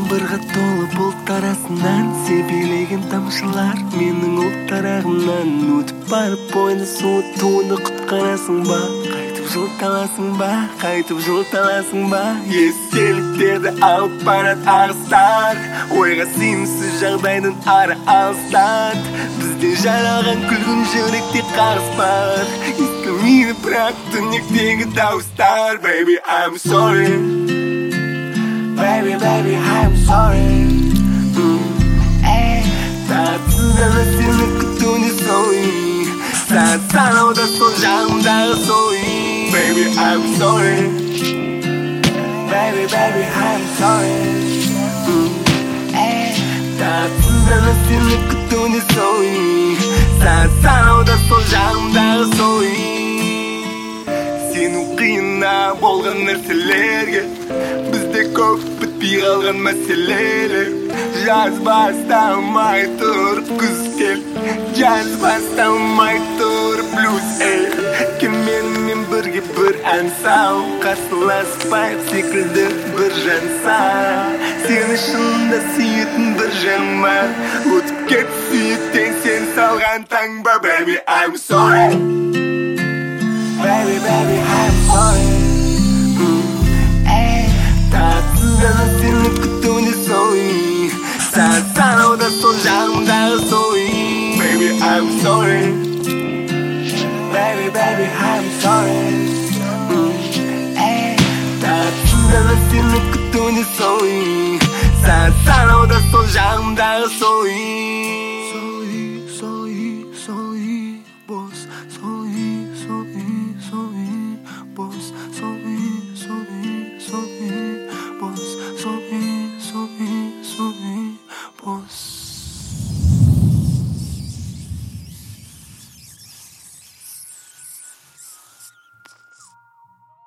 Жаңбырға толы бұлт арасынан себелеген тамшылар менің ұлттарағымнан өтіп барып бойына суыт туынды құтқарасың ба? Қайтып жылталасың ба? Қайтып жылталасың ба? Естеліктерді алып барат ағыстар, ойға сыйымсыз жағдайдың ары алыстат. Бізден жаралған күлгін жүректе қарыс бар, естілмейді бірақ түнектегі дауыстар. Baby, I'm sorry. Baby, I'm sorry. Тағатсыздана сені күтуіне сойын, сағат санауда сол жағымдағы сойын. Baby, I'm sorry. Baby, I'm sorry. Тағатсыздана сені күтуіне сойын, сағат санауда сол жағымдағы сойын. Сену қиына болған нәрселерге бізде көп бітпей қалған мәселелер. Жаз басталмай тұрып күз кел, жаз басталмай тұрып блюз ел. Кеменімен бірге бір ән сал, қарсыласпайық секілді бір жан сал. Сені шынында сүйетін бір жан бар, өтіп кет сүйеттен сен салған таңба. Baby, I'm sorry. Baby, I'm sorry. Тағатсыздана сені күтуіне сойын, сағат санауда сол жағымдағы сойын. Baby, I'm sorry. Baby, I'm sorry.